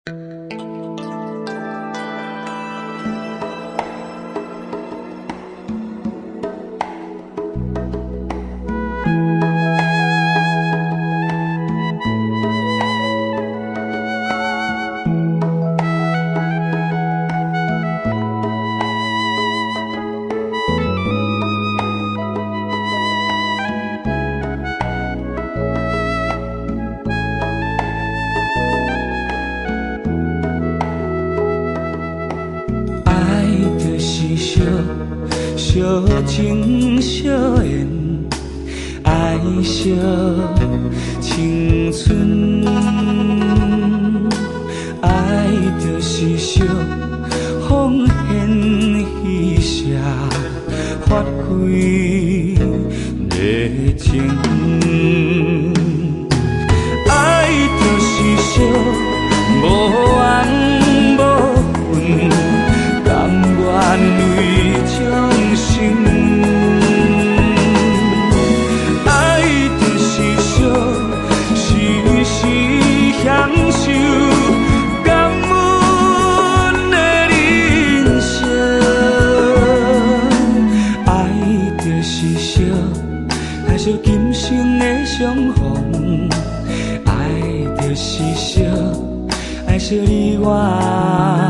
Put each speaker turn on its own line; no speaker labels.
小情小缘，爱惜青春，爱就是惜奉献牺牲，发挥热情，爱就是惜无怨无恨，甘愿为众生。享受感恩的人生，爱就是惜，爱惜今生的相逢，爱就是惜，爱惜你我。